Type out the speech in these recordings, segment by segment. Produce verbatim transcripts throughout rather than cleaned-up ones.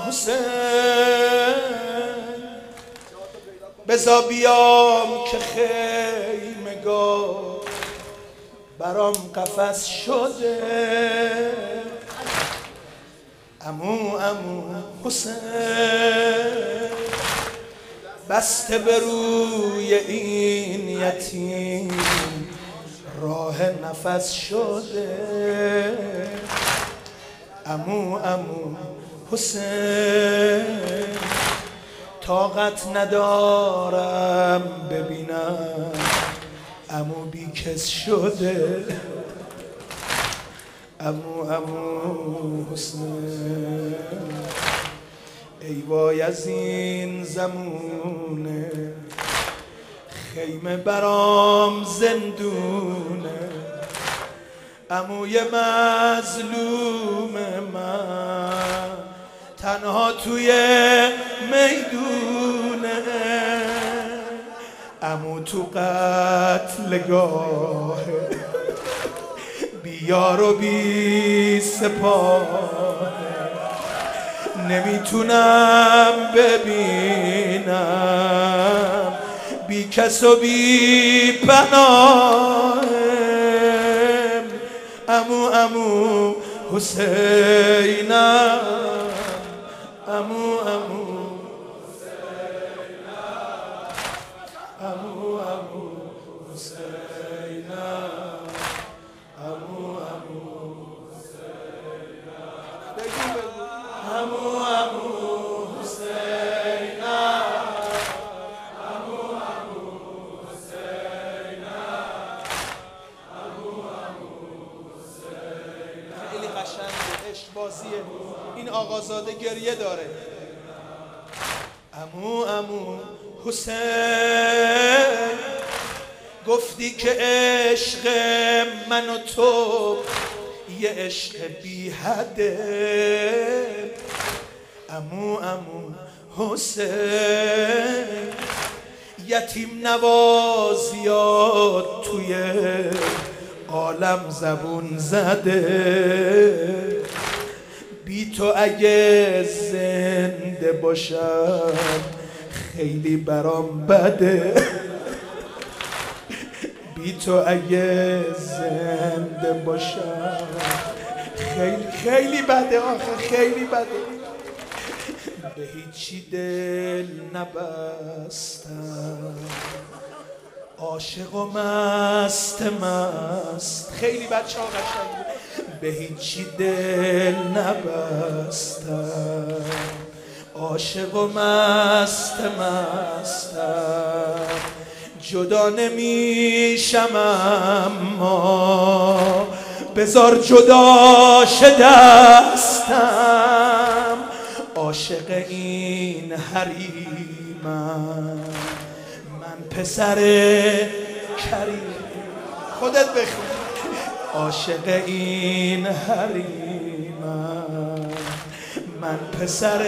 حسین بزا بیام که خیمگاه برام قفس شده عمو عمو حسین بسته به روی این یتیم راه نفس شده عمو عمو حسین طاقت ندارم ببینم عمو بیکس شده عمو عمو حسین ای وای از این زمونه خیمه برام زندونه عموی مظلوم من تنها توی میدونه عمو تو قتلگاه بی یار و بی سپاه نمیتونم ببینم بی کس و بی پناه عمو عمو حسینم عمو عمو عمو عمو حسینم عمو عمو حسینم بگو بگو عمو عمو حسینم عمو عمو حسینم عمو عمو حسینم خیلی قشنگه عشق بازیه این آقازاده گریه داره عمو عمو حسین گفتی که عشق من و تو یه عشق بی حده عمو عمو حسین یتیم نوازیات توی عالم زبون زده بی تو اگه زنده باشم خیلی برام بده بی تو اگه زنده باشم خیلی خیلی بده آخه خیلی بده به هیچی دل نبستم عاشق و مست مست خیلی بچه ها قشنگ به هیچی دل نبستم عاشق و مست مستم جدا نمیشم اما بذار جدا شدستم عاشق این حریمم من پسر کریم خودت بخون عاشق این حریمم من پسر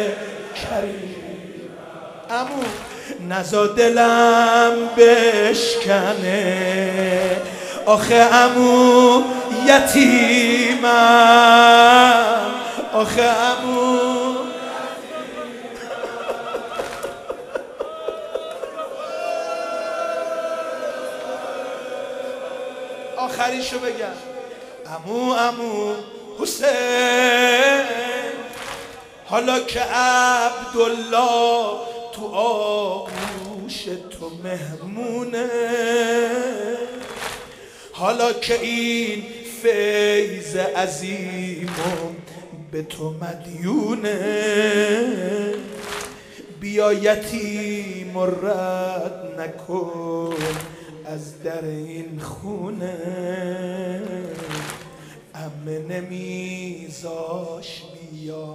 کریم عمو نزا دلم بشکنه آخه عمو یتیمم آخه عمو آخریشو بگم عمو عمو حسین حالا که عبدالله تو آغوش تو مهمونه حالا که این فیض عظیمم به تو مدیونه بیا یتیم و رد نکن از در این خونه عمه نمیذاش بیا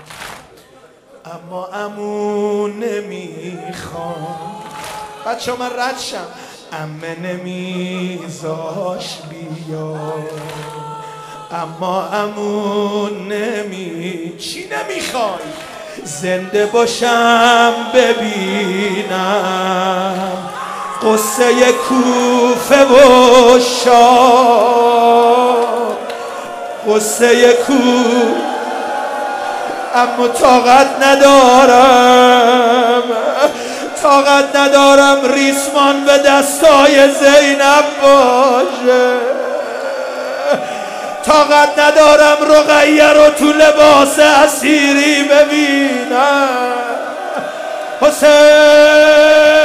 اما عمو نمیخوام بچه من رد شم عمه نمیذاش بیا اما عمو نمی چی نمیخوای زنده باشم ببینم قصه کوفه و شاه قصه کوفه اما طاقت ندارم، طاقت ندارم ریسمان به دستای زینب باشه، طاقت ندارم رقیه رو تو لباس اسیری ببینم. حسین